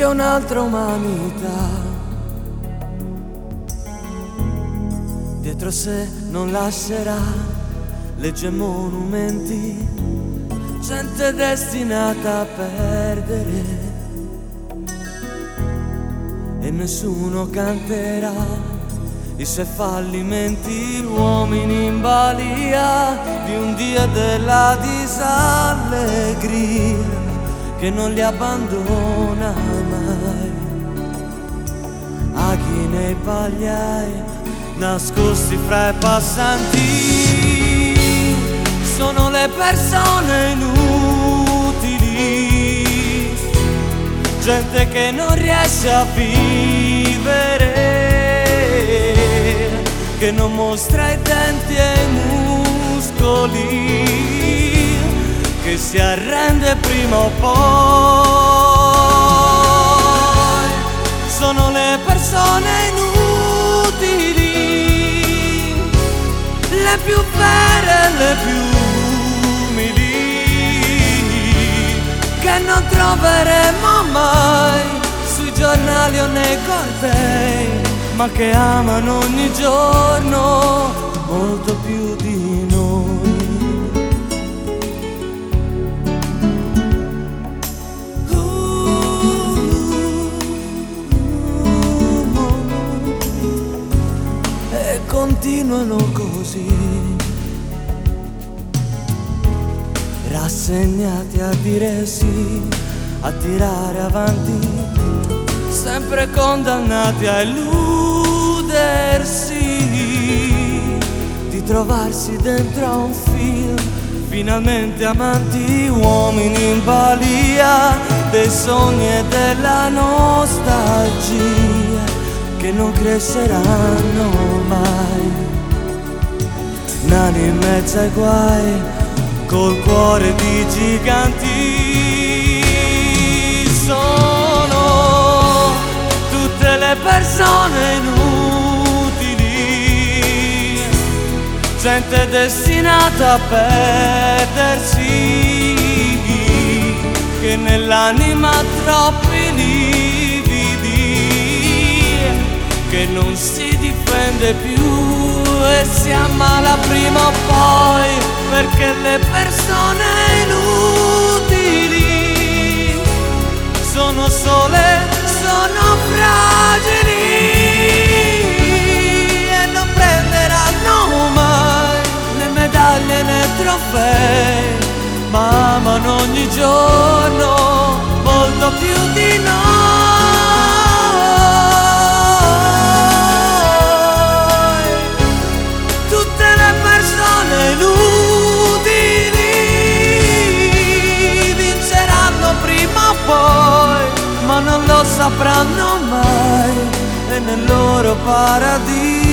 cerchia un'altra umanità. Dietro sé non lascerà leggi e monumenti, gente destinata a perdere, e nessuno canterà i suoi fallimenti, uomini in balia di un Dio della disallegria che non li abbandona mai. Aghi nei pagliai nascosti fra i passanti, sono le persone inutili, gente che non riesce a vivere, che non mostra i denti e i muscoli, che si arrende prima o poi. Sono le persone inutili, le più vere, le più umili, che non troveremo mai sui giornali o nei cortei, ma che amano ogni giorno molto più di noi. E continuano così, rassegnati a dire sì, a tirare avanti, sempre condannati a illudersi di trovarsi dentro a un film, finalmente amanti, uomini in balia dei sogni e della nostalgia che non cresceranno mai, nani in mezzo ai guai col cuore di giganti. Sono tutte le persone inutili, gente destinata a perdersi, che nell'anima ha troppi lividi, che non si difende più e si ammala prima o poi, perché le persone inutili sono sole, sono fragili e non prenderanno mai né medaglie né trofei, ma amano ogni giorno molto più di noi. Tutte le persone inutili vinceranno prima o poi, ma non lo sapranno mai, e nel loro paradiso